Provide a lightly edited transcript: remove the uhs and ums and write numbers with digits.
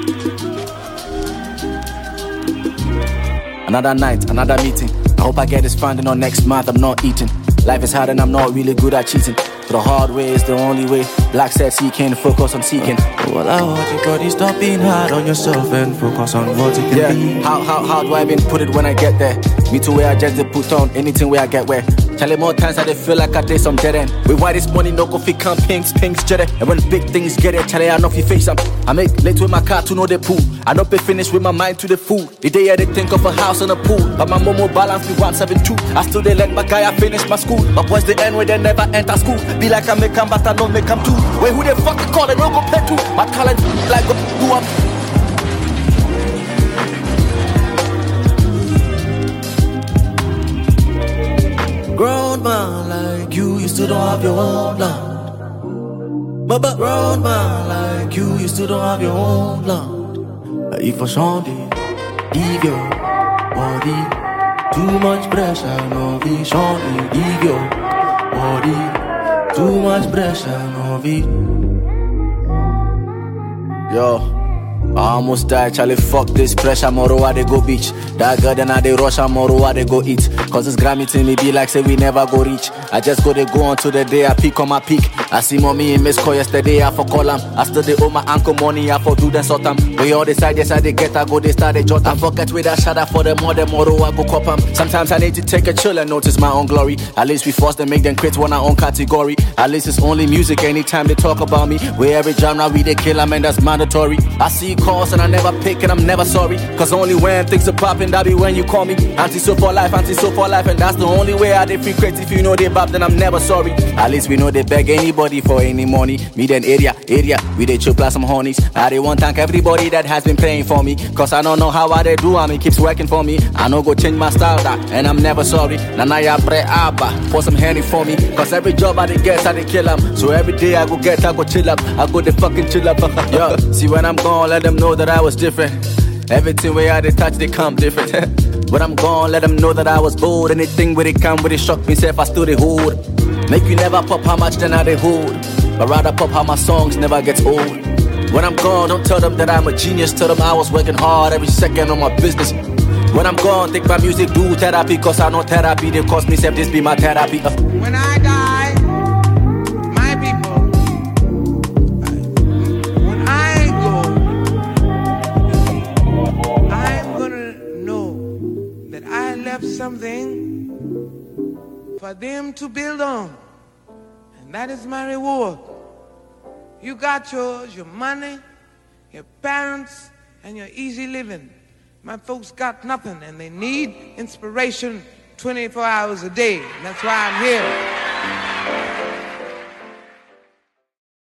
Another night, another meeting. I hope I get this funding on next month. I'm not eating. Life is hard and I'm not really good at cheating. The hard way is the only way. Black said seeking, focus on seeking. Well, I want you, buddy, stop being hard on yourself and focus on what you can be. How do I even put it when I get there? Me too, where I just put on anything where I get where. Charlie, more times I feel like I did some dead end. With why this money no go fit come pinks, jetty. And when big things get it, Charlie, I know if you face them. I make late with my car to know the pool. I know be finished with my mind to the food. The day I did think of a house and a pool. But my momo balance be 172. I still they let my guy I finish my school. But what's the end where they never enter school? Be like I make them but I don't make them do. Wait, who they fucking call it? Don't go play to. My talent like go do up. Grown man like you still don't have your own land. But grown man like you still don't have your own land. If I change leave your body. Too much pressure, no vision. Leave your body. Too much pressure, no vision. Yo, I almost died, Charlie, fuck this pressure. Tomorrow I they go beach. That girl then I they rush, tomorrow I they go eat. Cause this Grammy to me be like say we never go reach. I just go on to the day I peak on my peak. I see mommy in Miss Call yesterday, I for call 'em. I still they owe my uncle money, I for do them sort 'em. We all decide, yes I they get, I go they start they jot 'em. I forget with that shadow for them more, tomorrow I go cop 'em. Sometimes I need to take a chill and notice my own glory. At least we force them, make them quit one our own category. At least it's only music anytime they talk about me. Where every genre we they kill 'em and that's mandatory. I see calls and I never pick and I'm never sorry. Cause only when things are popping, that be when you call me. Anti-so for life, and that's the only way I they free crazy. If you know they bop, then I'm never sorry. At least we know they beg anybody for any money. Me then area, we they chill plus some honeys. I they want thank everybody that has been praying for me. Cause I don't know how I they do, it keeps working for me. I know go change my style that, and I'm never sorry. Nanaya pre abba, pour some handy for me. Cause every job I they get, I they kill 'em. So every day I go get, I go chill up. I go they fucking chill up. Yo, see when I'm gone, let them know that I was different. Everything where I they touch, they come different. When I'm gone, let them know that I was bold. Anything where they come, where they shock me, say if I still they hold. Make you never pop how much then I they hold. But rather pop how my songs never gets old. When I'm gone, don't tell them that I'm a genius. Tell them I was working hard every second on my business. When I'm gone, take my music, do therapy. Cause I know therapy, they cost me, say this be my therapy. When I die, my people, when I go, I'm gonna know that I left something for them to build on. And that is my reward. You got yours, your money, your parents, and your easy living. My folks got nothing, and they need inspiration 24 hours a day. And that's why I'm here.